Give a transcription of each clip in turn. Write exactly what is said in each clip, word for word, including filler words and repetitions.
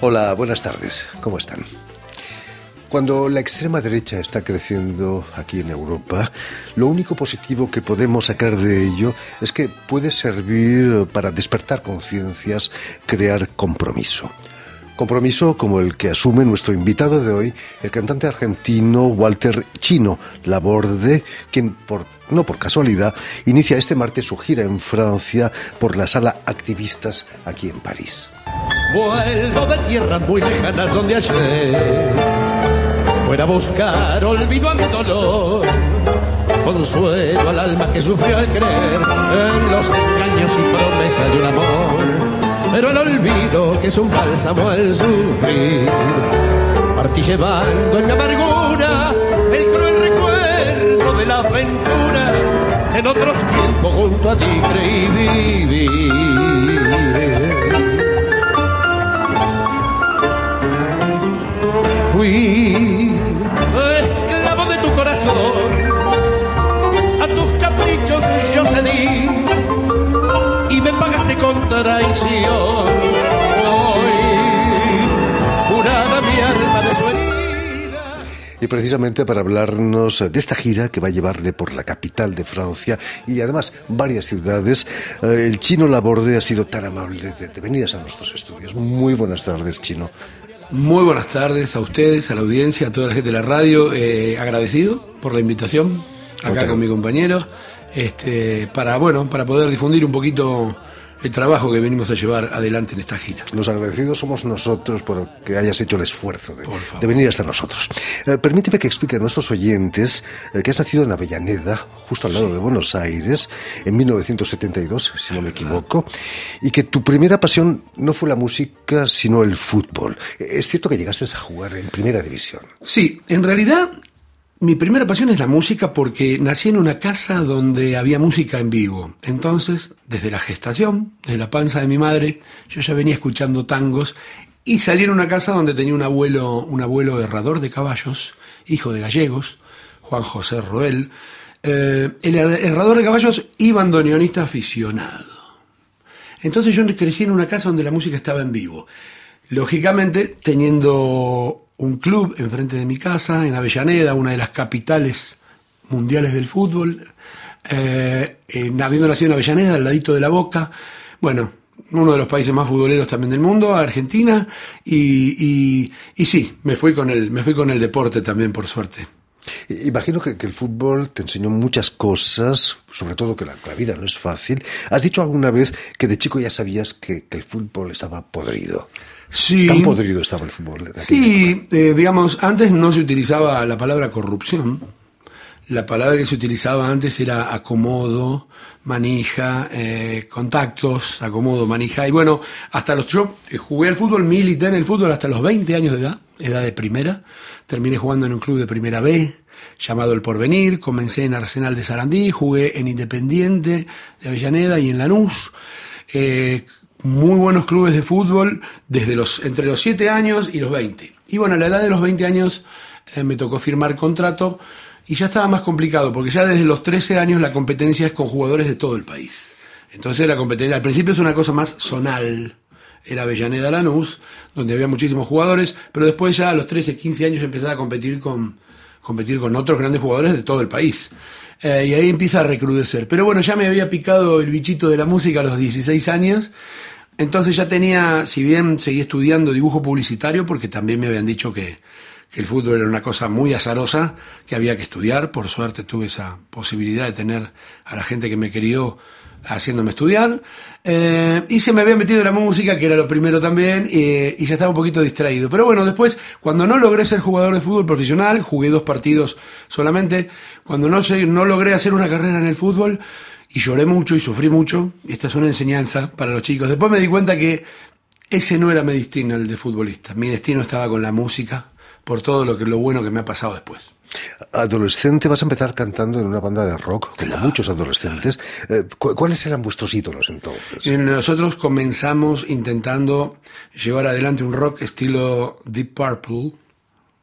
Hola, buenas tardes. ¿Cómo están? Cuando la extrema derecha está creciendo aquí en Europa, lo único positivo que podemos sacar de ello es que puede servir para despertar conciencias, crear compromiso. Compromiso como el que asume nuestro invitado de hoy, el cantante argentino Walter Chino Laborde, quien, por, no por casualidad, inicia este martes su gira en Francia por la Sala Activistas aquí en París. Vuelvo de tierras muy lejanas donde ayer fuera a buscar olvido a mi dolor, consuelo al alma que sufrió al creer en los engaños y promesas de un amor. Pero el olvido, que es un bálsamo al sufrir, partí llevando en mi amargura el cruel recuerdo de la aventura que en otros tiempos junto a ti creí vivir. Fui esclavo de tu corazón, a tus caprichos yo cedí y me pagaste con traición. Hoy, curada mi alma de su herida. Y precisamente para hablarnos de esta gira que va a llevarle por la capital de Francia y además varias ciudades, el Chino Laborde ha sido tan amable de, de venir a nuestros estudios. Muy buenas tardes, Chino. Muy buenas tardes a ustedes, a la audiencia, a toda la gente de la radio. Eh, agradecido por la invitación acá con mi compañero, este, para bueno, para poder difundir un poquito el trabajo que venimos a llevar adelante en esta gira. Los agradecidos somos nosotros por que hayas hecho el esfuerzo de, de venir hasta nosotros. Eh, permíteme que explique a nuestros oyentes eh, que has nacido en Avellaneda, justo al lado sí. de Buenos Aires, en mil novecientos setenta y dos, si no me equivoco, y que tu primera pasión no fue la música, sino el fútbol. ¿Es cierto que llegaste a jugar en primera división? Sí, en realidad mi primera pasión es la música porque nací en una casa donde había música en vivo. Entonces, desde la gestación, desde la panza de mi madre, yo ya venía escuchando tangos y salí en una casa donde tenía un abuelo, un abuelo herrador de caballos, hijo de gallegos, Juan José Roel. Eh, el herrador de caballos y bandoneonista aficionado. Entonces yo crecí en una casa donde la música estaba en vivo. Lógicamente, teniendo un club enfrente de mi casa, en Avellaneda, una de las capitales mundiales del fútbol, eh, en, habiendo nacido en Avellaneda, al ladito de La Boca, bueno, uno de los países más futboleros también del mundo, Argentina, y, y, y sí, me fui con el, me fui con el deporte también, por suerte. Imagino que, que el fútbol te enseñó muchas cosas, sobre todo que la, la vida no es fácil. ¿Has dicho alguna vez que de chico ya sabías que, que el fútbol estaba podrido? Sí. ¿Tan podrido estaba el fútbol? Sí, eh, digamos, antes no se utilizaba la palabra corrupción. La palabra que se utilizaba antes era acomodo, manija, eh, contactos, acomodo, manija. Y bueno, hasta los yo jugué al fútbol, milité en el fútbol hasta los veinte años de edad, edad de primera. Terminé jugando en un club de primera B, llamado El Porvenir. Comencé en Arsenal de Sarandí, jugué en Independiente de Avellaneda y en Lanús. Eh, muy buenos clubes de fútbol desde los entre los siete años y los veinte. Y bueno, a la edad de los veinte años eh, me tocó firmar contrato y ya estaba más complicado porque ya desde los trece años la competencia es con jugadores de todo el país. Entonces la competencia al principio es una cosa más zonal. Era Avellaneda Lanús, donde había muchísimos jugadores, pero después ya a los trece, quince años empezaba a competir con, competir con otros grandes jugadores de todo el país. Eh, y ahí empieza a recrudecer. Pero bueno, ya me había picado el bichito de la música a los dieciséis años, entonces ya tenía, si bien seguí estudiando dibujo publicitario, porque también me habían dicho que, que el fútbol era una cosa muy azarosa, que había que estudiar. Por suerte tuve esa posibilidad de tener a la gente que me crió haciéndome estudiar, eh, y se me había metido en la música, que era lo primero también, eh, y ya estaba un poquito distraído. Pero bueno, después, cuando no logré ser jugador de fútbol profesional, jugué dos partidos solamente, cuando no, sé, no logré hacer una carrera en el fútbol, y lloré mucho y sufrí mucho, y esta es una enseñanza para los chicos. Después me di cuenta que ese no era mi destino, el de futbolista. Mi destino estaba con la música, por todo lo que lo bueno que me ha pasado después. Adolescente, vas a empezar cantando en una banda de rock, como claro, muchos adolescentes. Eh, ¿cu- ¿Cuáles eran vuestros ídolos entonces? Nosotros comenzamos intentando llevar adelante un rock estilo Deep Purple,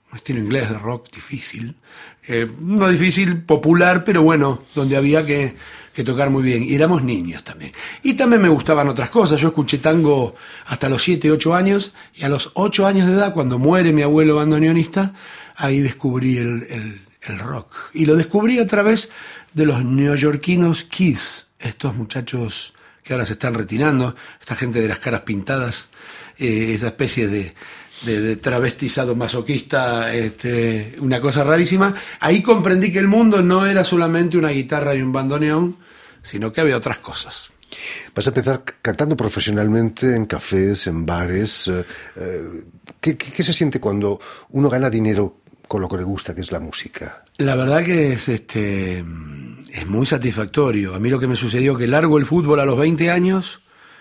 un estilo inglés de rock difícil, eh, no difícil, popular, pero bueno, donde había que, que tocar muy bien. Y éramos niños también. Y también me gustaban otras cosas. Yo escuché tango hasta los siete, ocho años, y a los ocho años de edad, cuando muere mi abuelo bandoneonista, ahí descubrí el, el, el rock. Y lo descubrí a través de los neoyorquinos Kiss, estos muchachos que ahora se están retirando, esta gente de las caras pintadas, eh, esa especie de, de, de travestizado masoquista, este, una cosa rarísima. Ahí comprendí que el mundo no era solamente una guitarra y un bandoneón, sino que había otras cosas. Vas a empezar cantando profesionalmente en cafés, en bares. Eh, ¿qué, qué, ¿Qué se siente cuando uno gana dinero con lo que le gusta, que es la música? La verdad que es este es muy satisfactorio. A mí lo que me sucedió que largo el fútbol a los veinte años,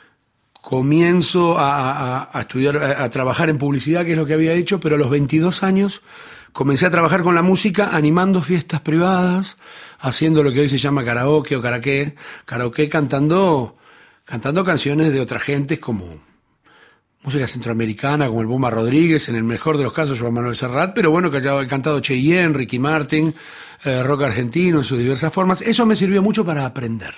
comienzo a, a, a estudiar, a, a trabajar en publicidad, que es lo que había hecho, pero a los veintidós años comencé a trabajar con la música, animando fiestas privadas, haciendo lo que hoy se llama karaoke o karaoke, karaoke cantando, cantando canciones de otras gentes como música centroamericana, como el Buma Rodríguez, en el mejor de los casos Joan Manuel Serrat, pero bueno, que haya cantado Cheyenne, Ricky Martin, eh, rock argentino en sus diversas formas. Eso me sirvió mucho para aprender.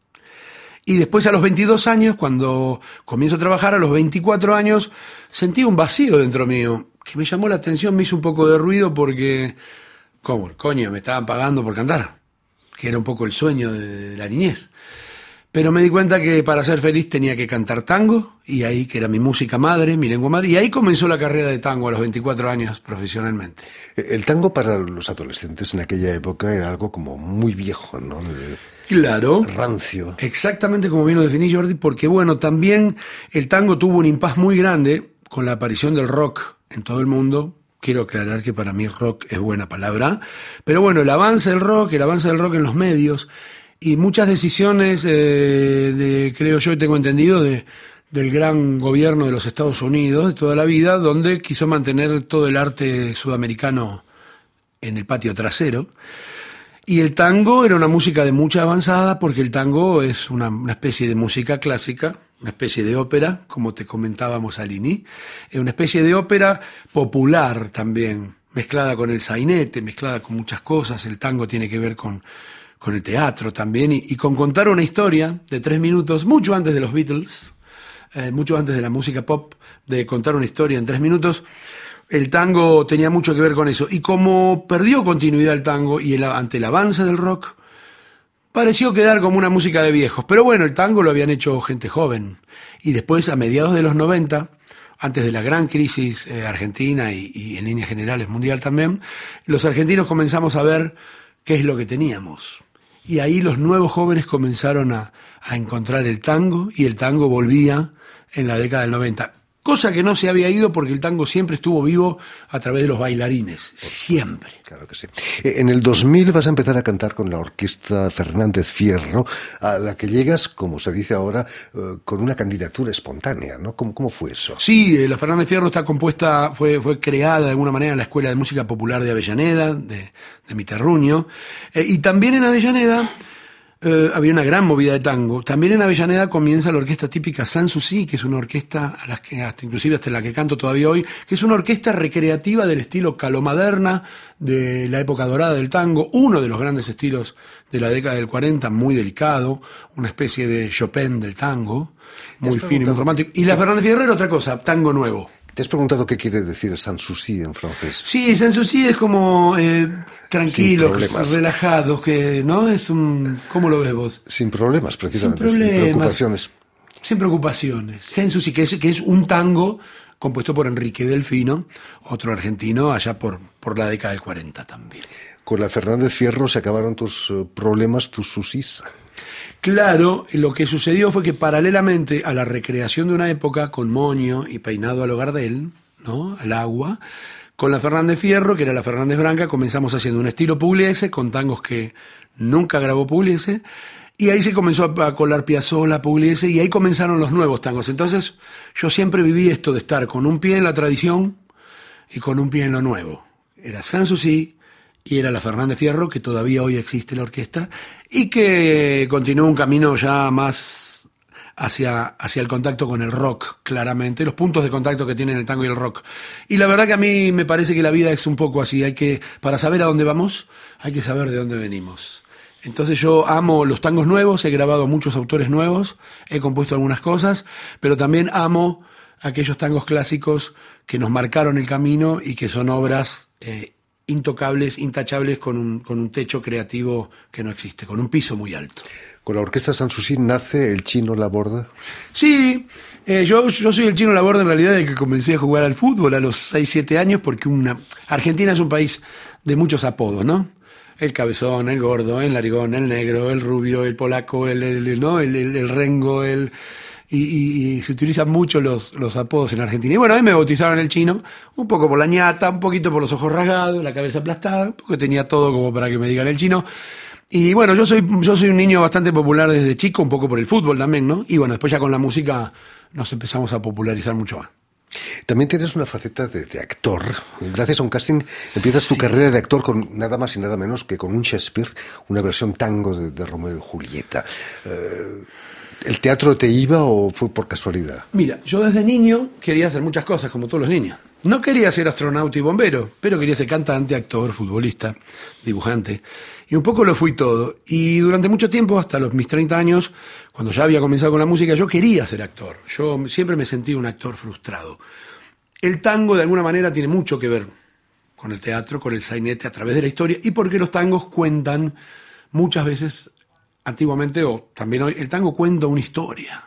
Y después a los veintidós años, cuando comienzo a trabajar, a los veinticuatro años, sentí un vacío dentro mío, que me llamó la atención, me hizo un poco de ruido porque, ¿cómo? Coño, me estaban pagando por cantar, que era un poco el sueño de la niñez. Pero me di cuenta que para ser feliz tenía que cantar tango, y ahí, que era mi música madre, mi lengua madre, y ahí comenzó la carrera de tango a los veinticuatro años profesionalmente. El tango para los adolescentes en aquella época era algo como muy viejo, ¿no? De... Claro. Rancio. Exactamente como bien lo definí, Jordi, porque bueno, también el tango tuvo un impas muy grande con la aparición del rock en todo el mundo. Quiero aclarar que para mí rock es buena palabra, pero bueno, el avance del rock, el avance del rock en los medios, y muchas decisiones, eh, de, creo yo y tengo entendido, de, del gran gobierno de los Estados Unidos de toda la vida, donde quiso mantener todo el arte sudamericano en el patio trasero. Y el tango era una música de mucha avanzada, porque el tango es una, una especie de música clásica, una especie de ópera, como te comentábamos, Alini, es una especie de ópera popular también, mezclada con el sainete, mezclada con muchas cosas. El tango tiene que ver con... con el teatro también, y, y con contar una historia de tres minutos, mucho antes de los Beatles, eh, mucho antes de la música pop, de contar una historia en tres minutos. El tango tenía mucho que ver con eso, y como perdió continuidad el tango, y el, ante el avance del rock, pareció quedar como una música de viejos. Pero bueno, el tango lo habían hecho gente joven, y después, a mediados de los noventa, antes de la gran crisis eh, argentina y, y en líneas generales mundial también, los argentinos comenzamos a ver qué es lo que teníamos. Y ahí los nuevos jóvenes comenzaron a, a encontrar el tango, y el tango volvía en la década del noventa. Cosa que no se había ido, porque el tango siempre estuvo vivo a través de los bailarines, siempre. Claro que sí. En el dos mil vas a empezar a cantar con la Orquesta Fernández Fierro, a la que llegas, como se dice ahora, uh, con una candidatura espontánea, ¿no? ¿Cómo, cómo fue eso? Sí, la Fernández Fierro está compuesta, fue, fue creada de alguna manera en la Escuela de Música Popular de Avellaneda, de, de mi terruño, eh, y también en Avellaneda Eh, había una gran movida de tango. También en Avellaneda comienza la orquesta típica Sanssouci, que es una orquesta a la que hasta inclusive hasta la que canto todavía hoy, que es una orquesta recreativa del estilo calomaderna de la época dorada del tango, uno de los grandes estilos de la década del cuarenta, muy delicado, una especie de Chopin del tango, muy fino y muy romántico. Y la Fernández Fierro era otra cosa, tango nuevo. ¿Te has preguntado qué quiere decir Sanssouci en francés? Sí, Sanssouci es como eh, tranquilos, relajados, que no es un... ¿Cómo lo ves vos? Sin problemas, precisamente, sin, problemas, sin preocupaciones. Sin preocupaciones. Sanssouci, que es, que es un tango compuesto por Enrique Delfino, otro argentino, allá por, por la década del cuarenta también. Con la Fernández Fierro se acabaron tus uh, problemas, tus susís. Claro, lo que sucedió fue que paralelamente a la recreación de una época con moño y peinado a lo Gardel, ¿no?, al agua, con la Fernández Fierro, que era la Fernández Branca, comenzamos haciendo un estilo Pugliese, con tangos que nunca grabó Pugliese, y ahí se comenzó a colar Piazzolla, Pugliese, y ahí comenzaron los nuevos tangos. Entonces yo siempre viví esto de estar con un pie en la tradición y con un pie en lo nuevo. Era Sanssouci y era la Fernández Fierro, que todavía hoy existe la orquesta, y que continúa un camino ya más hacia, hacia el contacto con el rock, claramente, los puntos de contacto que tienen el tango y el rock. Y la verdad que a mí me parece que la vida es un poco así, hay que, para saber a dónde vamos, hay que saber de dónde venimos. Entonces yo amo los tangos nuevos, he grabado muchos autores nuevos, he compuesto algunas cosas, pero también amo aquellos tangos clásicos que nos marcaron el camino y que son obras eh, intocables, intachables, con un, con un techo creativo que no existe, con un piso muy alto. ¿Con la Orquesta Sanssouci nace el Chino Laborde? Sí, eh, yo, yo soy el Chino Laborde en realidad de que comencé a jugar al fútbol a los seis, siete años, porque una Argentina es un país de muchos apodos, ¿no? El cabezón, el gordo, el narigón, el negro, el rubio, el polaco, el, el, el, ¿no? el, el, el rengo, el... Y, y, y se utilizan mucho los, los apodos en Argentina. Y bueno, a mí me bautizaron el Chino, un poco por la ñata, un poquito por los ojos rasgados, la cabeza aplastada, porque tenía todo como para que me digan el Chino. Y bueno, yo soy, yo soy un niño bastante popular desde chico, un poco por el fútbol también, ¿no? Y bueno, después ya con la música nos empezamos a popularizar mucho más. También tienes una faceta de, de actor. Gracias a un casting empiezas tu sí. carrera de actor con nada más y nada menos que con un Shakespeare, una versión tango de, de Romeo y Julieta. Eh, ¿El teatro te iba o fue por casualidad? Mira, yo desde niño quería hacer muchas cosas, como todos los niños. No quería ser astronauta y bombero, pero quería ser cantante, actor, futbolista, dibujante. Y un poco lo fui todo. Y durante mucho tiempo, hasta los mis treinta años, cuando ya había comenzado con la música, yo quería ser actor. Yo siempre me sentí un actor frustrado. El tango, de alguna manera, tiene mucho que ver con el teatro, con el sainete a través de la historia, y porque los tangos cuentan muchas veces, antiguamente o también hoy, el tango cuenta una historia.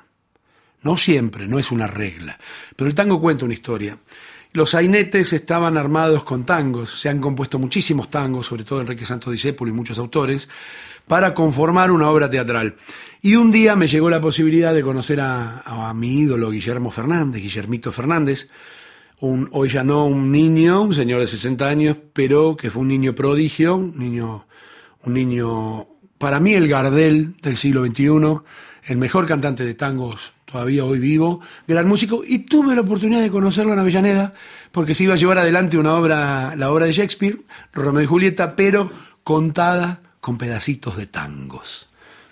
No siempre, no es una regla, pero el tango cuenta una historia. Los sainetes estaban armados con tangos, se han compuesto muchísimos tangos, sobre todo Enrique Santos Discépolo y muchos autores, para conformar una obra teatral. Y un día me llegó la posibilidad de conocer a, a mi ídolo Guillermo Fernández, Guillermito Fernández, un, hoy ya no un niño, un señor de sesenta años, pero que fue un niño prodigio, un niño, un niño, para mí el Gardel del siglo veintiuno, el mejor cantante de tangos todavía hoy vivo, gran músico, y tuve la oportunidad de conocerlo en Avellaneda, porque se iba a llevar adelante una obra, la obra de Shakespeare, Romeo y Julieta, pero contada con pedacitos de tangos.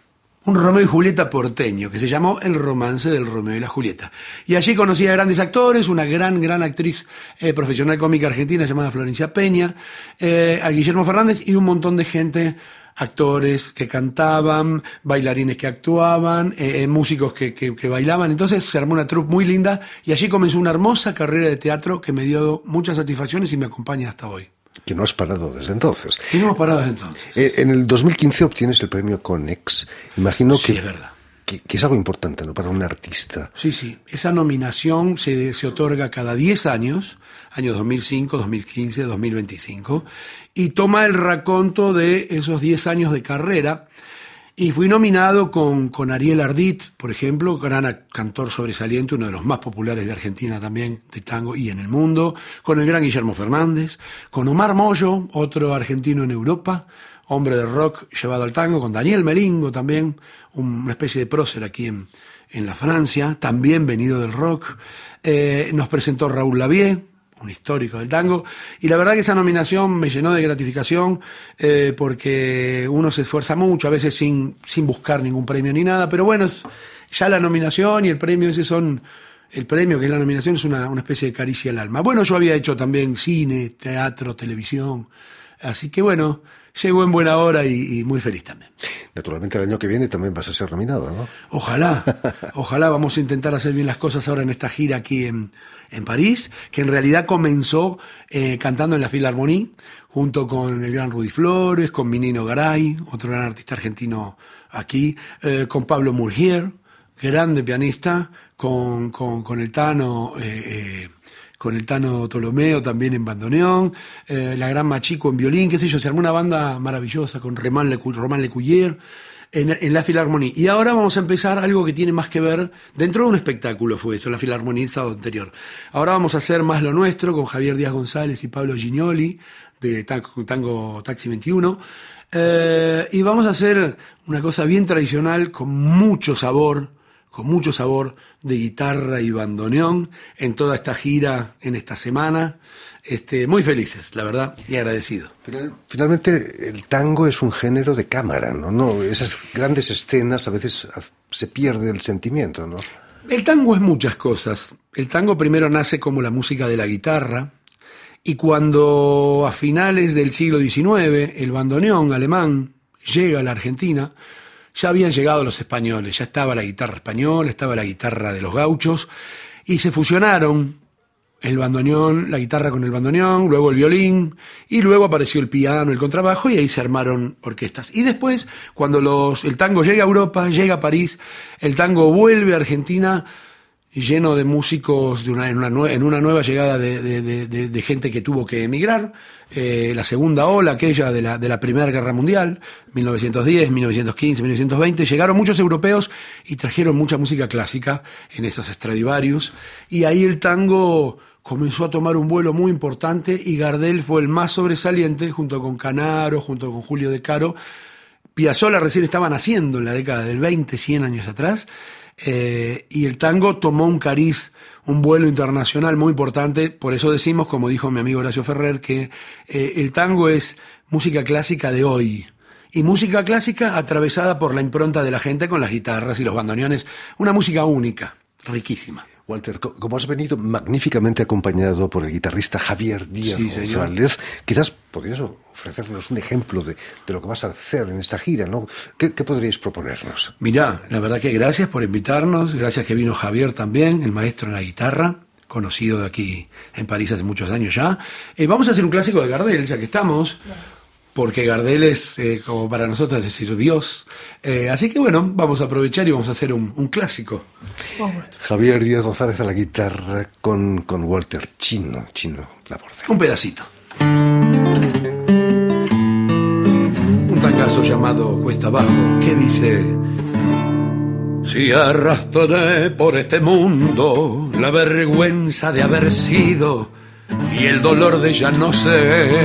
Un Romeo y Julieta porteño, que se llamó El romance del Romeo y la Julieta. Y allí conocí a grandes actores, una gran, gran actriz eh, profesional cómica argentina llamada Florencia Peña, eh, a Guillermo Fernández y un montón de gente, actores que cantaban, bailarines que actuaban, eh, músicos que, que, que bailaban. Entonces se armó una troupe muy linda y allí comenzó una hermosa carrera de teatro que me dio muchas satisfacciones y me acompaña hasta hoy. Que no has parado desde entonces. Sí, no hemos parado desde entonces. Eh, en el dos mil quince obtienes el premio Conex. Imagino sí, que, es verdad. Que, que es algo importante, ¿no?, para un artista. Sí, sí. Esa nominación se, se otorga cada diez años, años dos mil cinco, dos mil quince, dos mil veinticinco, y toma el raconto de esos diez años de carrera. Y fui nominado con, con Ariel Ardit, por ejemplo, gran cantor sobresaliente, uno de los más populares de Argentina también, de tango y en el mundo, con el gran Guillermo Fernández, con Omar Mollo, otro argentino en Europa, hombre de rock llevado al tango, con Daniel Melingo también, una especie de prócer aquí en, en la Francia, también venido del rock. Eh, nos presentó Raúl Lavie, un histórico del tango, y la verdad que esa nominación me llenó de gratificación, eh, porque uno se esfuerza mucho, a veces sin, sin buscar ningún premio ni nada, pero bueno, es, ya la nominación y el premio ese son, el premio que es la nominación es una, una especie de caricia al alma. Bueno, yo había hecho también cine, teatro, televisión, así que bueno, llegó en buena hora y, y muy feliz también. Naturalmente el año que viene también vas a ser nominado, ¿no? Ojalá, ojalá. Vamos a intentar hacer bien las cosas ahora en esta gira aquí en, en París, que en realidad comenzó eh, cantando en la Philharmonie, junto con el gran Rudy Flores, con Minino Garay, otro gran artista argentino aquí, eh, con Pablo Murgier, grande pianista, con, con, con el Tano... Eh, eh, con el Tano Tolomeo también en bandoneón, eh, la gran Machico en violín, qué sé yo, se armó una banda maravillosa con Román Lecuyer en, en la Philharmonie. Y ahora vamos a empezar algo que tiene más que ver, dentro de un espectáculo fue eso, la Philharmonie el sábado anterior. Ahora vamos a hacer más lo nuestro con Javier Díaz González y Pablo Gignoli, de Tango Taxi veintiuno, eh, y vamos a hacer una cosa bien tradicional, con mucho sabor, con mucho sabor de guitarra y bandoneón en toda esta gira, en esta semana. Este, muy felices, la verdad, y agradecido. Pero finalmente el tango es un género de cámara, ¿no? No, esas grandes escenas a veces se pierde el sentimiento, ¿no? El tango es muchas cosas. El tango primero nace como la música de la guitarra, y cuando a finales del siglo diecinueve el bandoneón alemán llega a la Argentina, ya habían llegado los españoles, ya estaba la guitarra española, estaba la guitarra de los gauchos, y se fusionaron el bandoneón, la guitarra con el bandoneón, luego el violín, y luego apareció el piano, el contrabajo, y ahí se armaron orquestas. Y después, cuando los, el tango llega a Europa, llega a París, el tango vuelve a Argentina lleno de músicos, de una, en, una, en una nueva llegada de, de, de, de gente que tuvo que emigrar, eh, la segunda ola, aquella de la, de la Primera Guerra Mundial, mil novecientos diez, mil novecientos quince, mil novecientos veinte, llegaron muchos europeos y trajeron mucha música clásica en esos Stradivarius, y ahí el tango comenzó a tomar un vuelo muy importante, y Gardel fue el más sobresaliente, junto con Canaro, junto con Julio De Caro. Piazzolla recién estaba naciendo en la década del veinte, cien años atrás, eh, y el tango tomó un cariz, un vuelo internacional muy importante. Por eso decimos, como dijo mi amigo Horacio Ferrer, que eh, el tango es música clásica de hoy, y música clásica atravesada por la impronta de la gente con las guitarras y los bandoneones, una música única, riquísima. Walter, como has venido magníficamente acompañado por el guitarrista Javier Díaz sí, González, quizás podrías ofrecernos un ejemplo de, de lo que vas a hacer en esta gira, ¿no? ¿Qué, qué podríais proponernos? Mirá, la verdad que gracias por invitarnos, gracias que vino Javier también, el maestro en la guitarra, conocido de aquí en París hace muchos años ya. Eh, vamos a hacer un clásico de Gardel, ya que estamos, porque Gardel es, eh, como para nosotros, es decir, Dios. Eh, así que bueno, vamos a aprovechar y vamos a hacer un, un clásico. Javier Díaz González a la guitarra con, con Walter Chino, Chino Laborde. Un pedacito. Un tangazo llamado Cuesta Abajo, que dice: si arrastré por este mundo la vergüenza de haber sido y el dolor de ya no ser,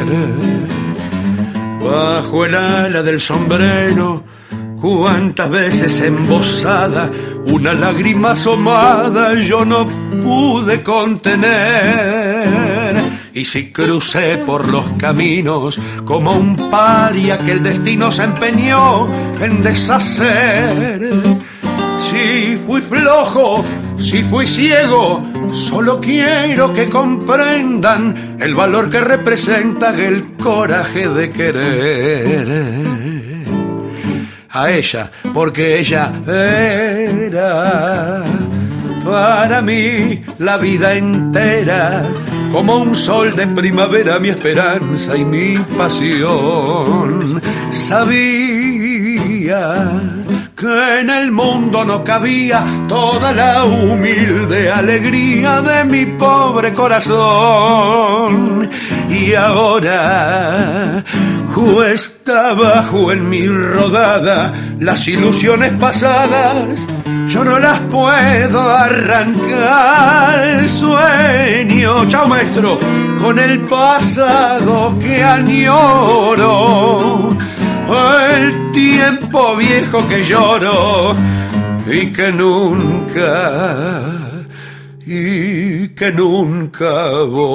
bajo el ala del sombrero, cuántas veces embosada una lágrima asomada yo no pude contener. Y si crucé por los caminos como un paria que el destino se empeñó en deshacer, si fui flojo, si fui ciego, solo quiero que comprendan el valor que representa el coraje de querer a ella, porque ella era para mí la vida entera, como un sol de primavera, mi esperanza y mi pasión. Sabía que en el mundo no cabía toda la humilde alegría de mi pobre corazón. Y ahora cuesta abajo en mi rodada, las ilusiones pasadas yo no las puedo arrancar. Sueño, chao maestro, con el pasado que añoro, el tiempo viejo que lloro y que nunca, y que nunca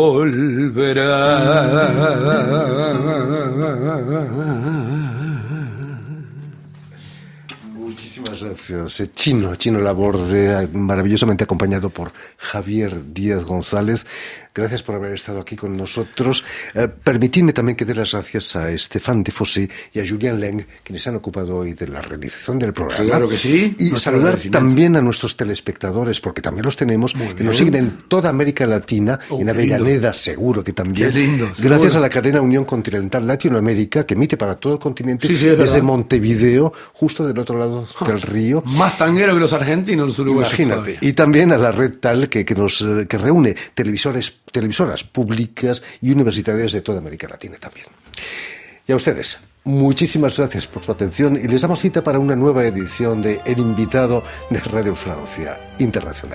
volverá. Muchísimas gracias. Chino, Chino Laborde, maravillosamente acompañado por Javier Díaz González. Gracias por haber estado aquí con nosotros. Eh, permitidme también que dé las gracias a Stéphane Defossé y a Julien Leng, quienes han ocupado hoy de la realización del programa. Claro que sí. Y saludar también a nuestros telespectadores, porque también los tenemos, que nos siguen en toda América Latina, oh, en Avellaneda seguro que también. Qué lindo. Gracias seguro. a la cadena Unión Continental Latinoamérica, que emite para todo el continente, sí, sí, desde verdad. Montevideo, justo del otro lado del río. Más tanguero que los argentinos, los uruguayos. Imagínate. Y también a la red tal que, que nos que reúne televisores, televisoras públicas y universidades de toda América Latina también. Y a ustedes, muchísimas gracias por su atención y les damos cita para una nueva edición de El Invitado de Radio Francia Internacional.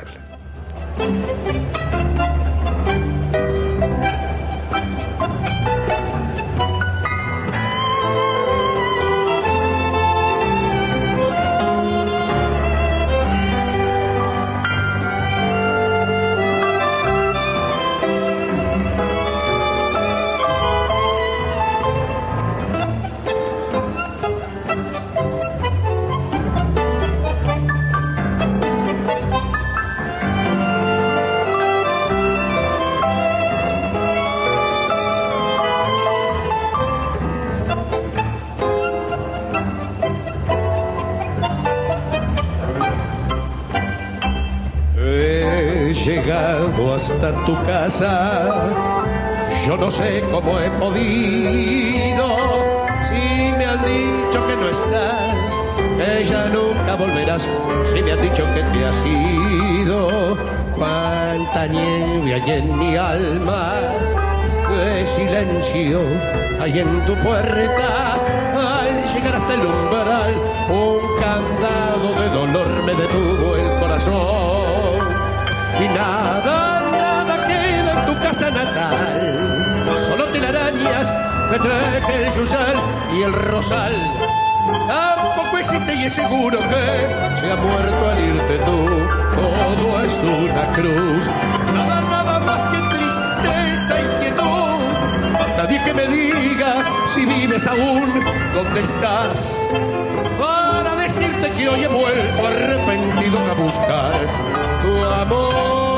o hasta tu casa. Yo no sé cómo he podido, si me han dicho que no estás, que ya nunca volverás, si me han dicho que te has ido. Cuánta nieve hay en mi alma, qué silencio hay en tu puerta. Al llegar hasta el umbral, un candado de dolor me detuvo el corazón. Y nada, nada queda en tu casa natal, solo telarañas que teje el yusal y el rosal. Tampoco existe y es seguro que se ha muerto al irte tú. Todo es una cruz, nada, nada más que tristeza y quietud. Nadie que me diga si vives aún, dónde estás, para decirte que hoy he vuelto arrepentido a buscar tu amor.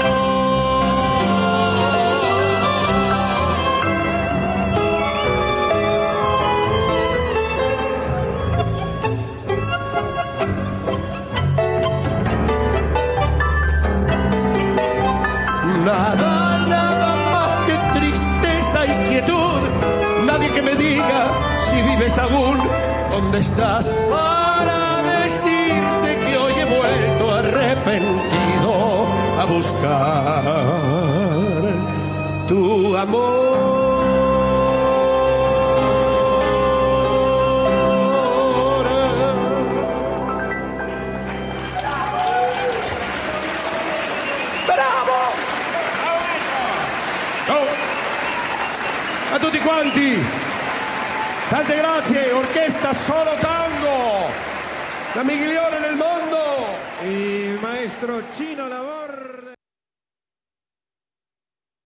Nada, nada más que tristeza y quietud. Nadie que me diga si vives aún, dónde estás, para decirte que hoy he vuelto arrepentido a buscar tu amor. A tutti quanti, tante grazie, orchestra Solo Tango, la migliore nel mondo, il maestro Cino Lavoro.